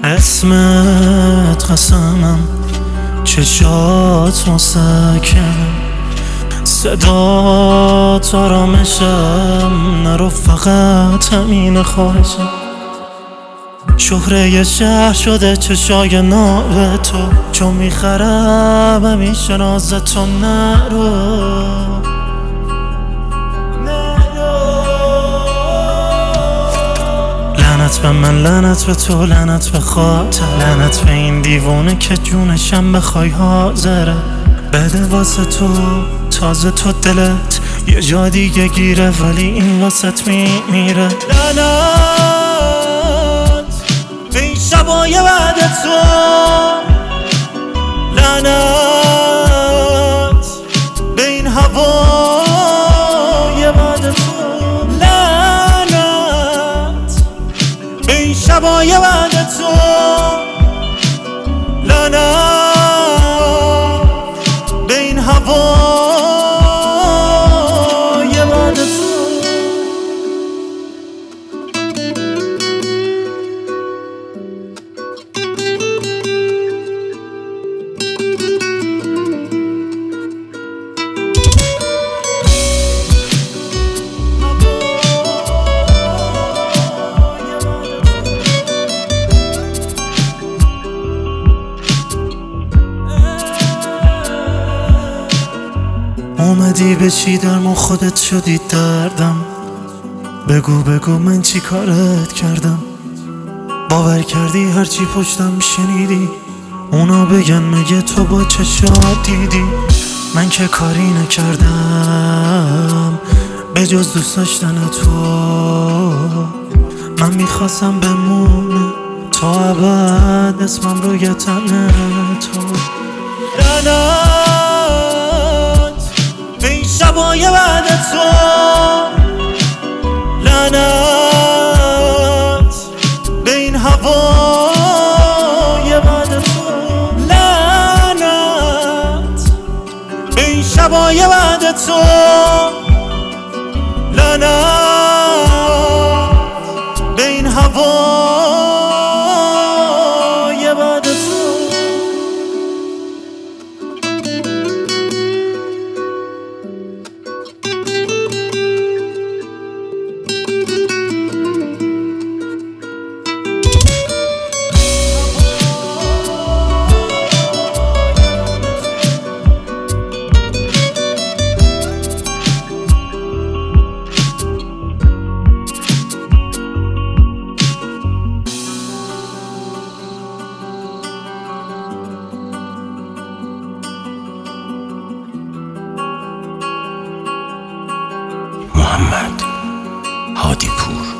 اسمت قسمم، چشات مسکنم، صدات آرامشم، نرو فقط همین خواهشم. شهره شهر شده چشای ناب تو، چون میخرم همیشه نازتو. نرو لعنت به من، لعنت به تو، لعنت به خاطر، لعنت به این دیوونه که جونشم بخوای حاضره بده واسه تو. تازه تو دلت یه جا دیگه گیره، ولی این واسط میمیره. لعنت به این شبای بعد تو، لعنت به این هوای بعد تو، لعنت به این شبای بعد تو، لعنت به این هوای بعد تو. اومدی بشی درمون خودت شدی دردم، بگو بگو من چی کارت کردم؟ باور کردی هرچی پشتم شنیدی اونا بگن مگه تو با چشات دیدی؟ من که کاری نکردم به جز دوست داشتن تو. من میخواستم بمونه تا ابد اسمم روی تن تو. لعنت به این شبای بعد تو، لعنت به این هوای بعد تو، لعنت به این شبای بعد تو، لعنت به این هوای بعد تو. محمد هادی پور.